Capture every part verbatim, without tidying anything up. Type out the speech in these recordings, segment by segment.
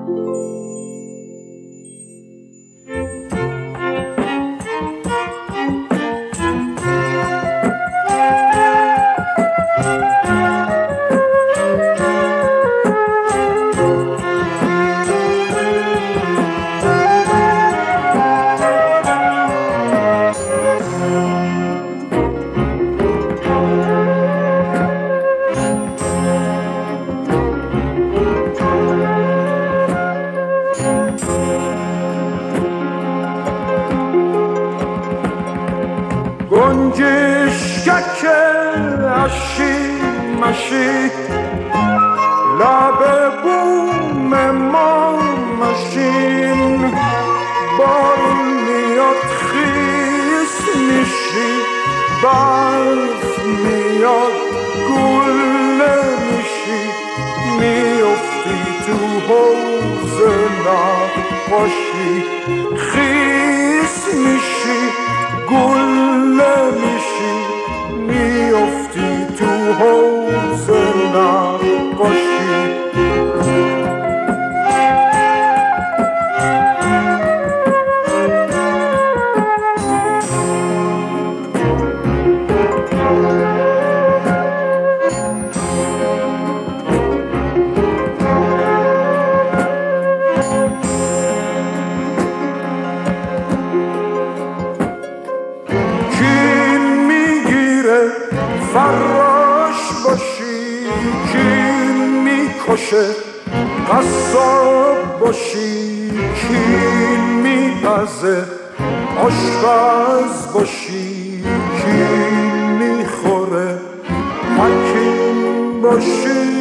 گنجشکک اشی مشی لب بوم ما مشین بارون میاد خیس میشی برف میاد گل میشی میافتی تو حوض نقاشی خیس میشی گل میشی میافتی تو حوض نقاشی فراش باشی کی میکشه قصاب باشی کی میپزه آشپز باشی کی میخوره حکیم باشی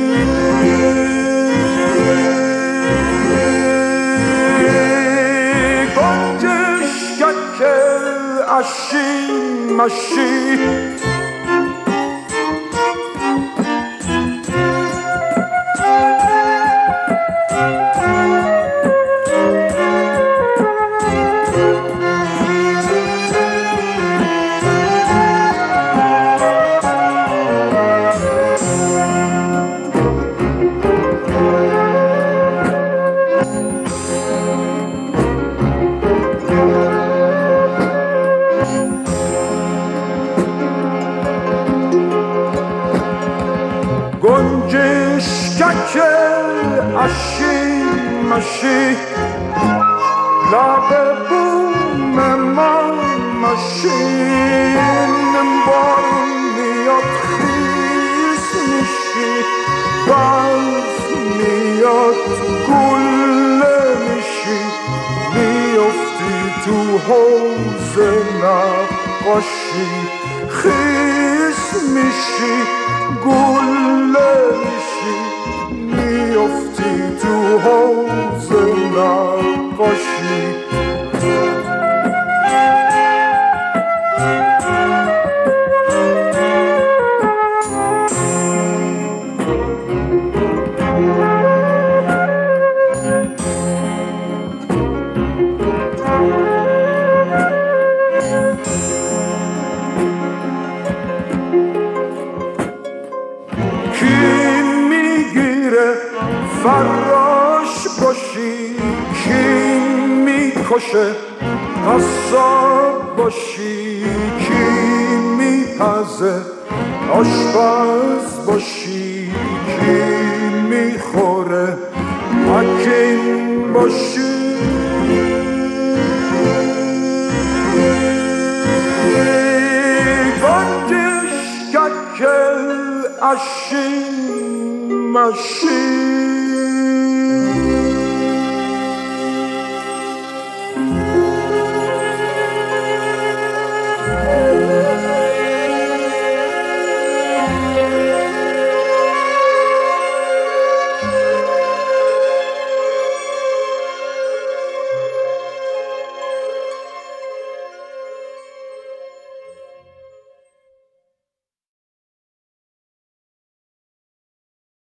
گنجشکک اشی مشی گنجشکک اشی مشی لب بوم ما مشین بارون میاد خیس میشی برف میاد گل میشی میافتی تو حوض نقاشی خیس میشی گل میشی میافتی تو حوض نقاشی فراش باشی کی میکشه قصاب باشی کی میپزه آشپز باشی کی میخوره حکیم باشی گنجشکک اشی مشی